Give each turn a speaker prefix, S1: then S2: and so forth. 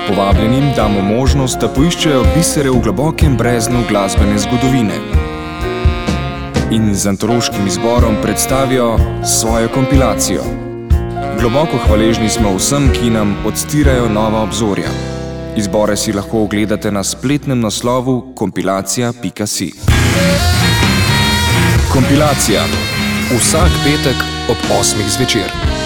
S1: Povabljenim damo možnost, da poiščejo bisere v globokem breznu glasbene zgodovine in z antološkim izborom predstavijo svojo kompilacijo. Globoko hvaležni smo vsem, ki nam odstirajo nova obzorja. Izbore si lahko ogledate na spletnem naslovu kompilacija.si. Kompilacija. Vsak petek ob 8. zvečer.